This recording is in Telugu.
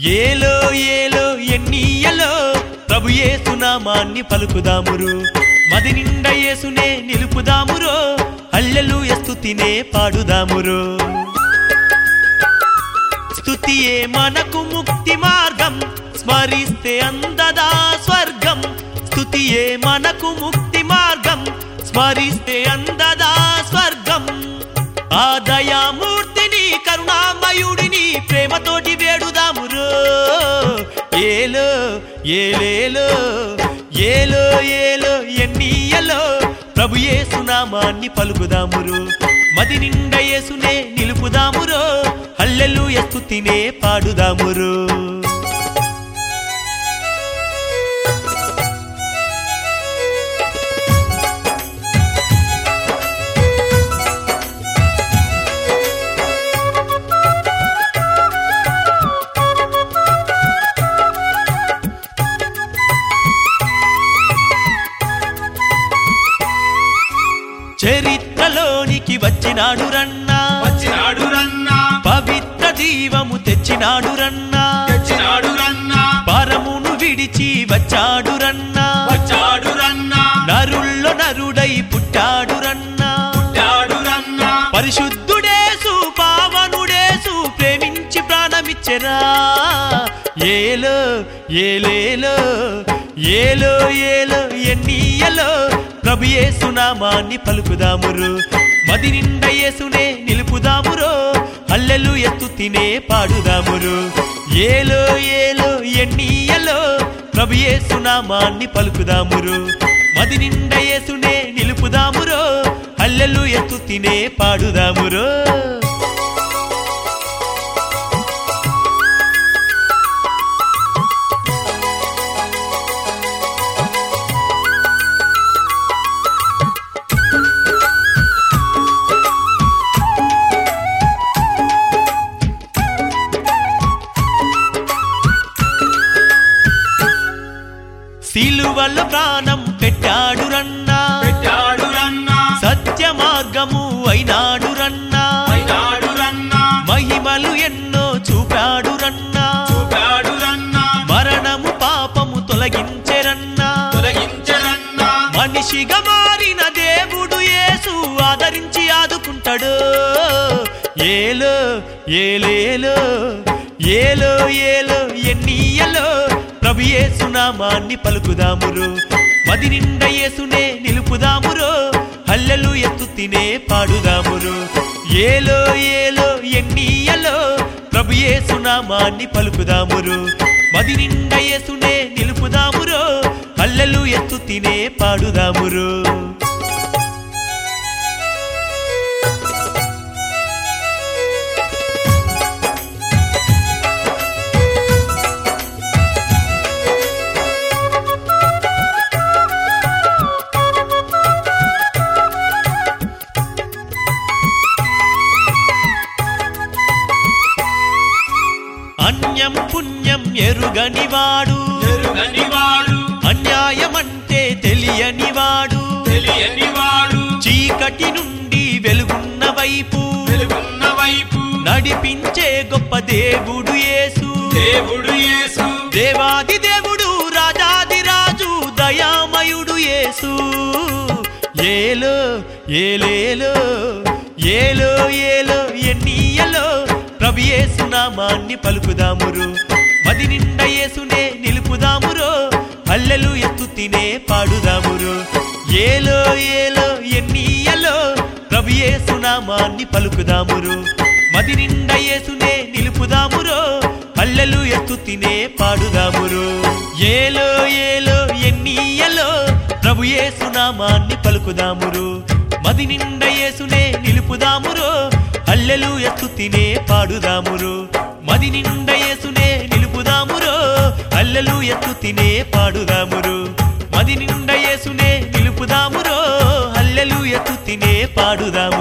ఏలో ఏలో ఎన్నీయలో ప్రభు యేసు నామాన్ని పలుకుదామురు. మది నిండా యేసునే నిలుపుదామురో, హల్లెలూయా స్తుతినే పాడుదామురో. స్తుతియే మనకు ముక్తి మార్గం, స్మరిస్తే అందదా స్వర్గం. స్తుతియే మనకు ముక్తి మార్గం, స్మరిస్తే అందదా స్వర్గం. ఆ దయామూర్తిని కరుణామయుడిని ప్రేమతోటి వేడుదామురో. ఏలో ఏలేలో ఏలో ఏలో ఎన్నీయలో ప్రభు యేసు నామాన్ని పలుకుదామురు. మది నిండా యేసునే నిలుపుదామురో, హల్లెలూయా స్తుతినే పాడుదామురో. చరిత్రలోనికి వచ్చినాడు రన్నా, వచ్చినాడు రన్నా, పవిత్ర జీవము తెచ్చినాడు రన్నా, తెచ్చినాడు రన్నా, పరమును విడిచి వచ్చాడు రన్నా, వచ్చాడు రన్నా, నరుల్లో నరుడై పుట్టాడు రన్నా, పుట్టాడు రన్నా, పరిశుద్ధుడేసు పావనుడేసు ప్రేమించి ప్రాణమిచ్చెరా. ఏలో ఏలేలో ఏలో ఏలో ఎన్నీయలో ప్రభు యేసు నామాన్ని పలుకుదామురు. మది నిండా యేసునే నిలుపుదామురో, హల్లెలూయా స్తుతినే పాడుదామురు. ఏలో ఏలో ఎన్నీయలో ప్రభు యేసు నామాన్ని పలుకుదామురు. మది నిండా యేసునే నిలుపుదామురో, హల్లెలూయా స్తుతినే పాడుదామురో. సిలువలో ప్రాణం పెట్టాడు రన్నా, పెట్టాడు రన్నా, సత్య మార్గము అయినాడు రన్నా, అయినాడు రన్నా, మహిమలు ఎన్నో చూపాడు రన్నా, చూపాడు రన్నా, మరణము పాపము తొలగించెరన్నా, తొలగించరన్నా, మనిషిగా మారిన దేవుడు యేసు ఆదరించి ఆదుకుంటాడు. ఏలో ఏలేలో ఏలో ఏలో ఎన్నీయలో ప్రభు యేసు నామాన్ని పలుకుదామురు. మది నిండా యేసునే నిలుపుదామురో, హల్లెలూయా స్తుతినే పాడుదామురు. ఏలో ఏలో ఎన్నీయలో ప్రభు యేసు నామాన్ని పలుకుదామురు. మది నిండా యేసునే నిలుపుదామురో, హల్లెలూయా స్తుతినే పాడుదామురు. అన్యం పుణ్యం ఎరుగనివాడు, ఎరుగనివాడు, అన్యాయమంటే తెలియనివాడు, తెలియనివాడు, చీకటి నుండి వెలుగున్న వైపు, వెలుగున్న వైపు నడిపించే గొప్ప దేవుడు యేసు, దేవుడు యేసు, దేవాది దేవుడు రాజాది రాజు దయామయుడు యేసు. ఏలో ఏలేలో ఏలో ఏలో ఎన్నీయలో ప్రభు యేసు నామాన్ని పలుకుదామురు. మది నిండా యేసునే నిలుపుదామురో, హల్లెలూయా స్తుతినే పాడుదామురు. ఏలో ఏలో ఎన్నీయలో ప్రభు యేసు నామాన్ని పలుకుదామురు. మది నిండా యేసునే నిలుపుదామురో, హల్లెలూయా స్తుతినే పాడుదామురు. ఏలో ఏలో ఎన్నీయలో ప్రభు యేసు నామాన్ని పలుకుదామురు. మది నిండా యేసునే నిలుపుదామురో, హల్లెలూయా స్తుతినే పాడుదామురు. మది నిండా యేసునే నిలుపుదామురో, హల్లెలూయా స్తుతినే పాడుదామురు. మది నిండా యేసునే నిలుపుదామురో, హల్లెలూయా స్తుతినే పాడుదాము.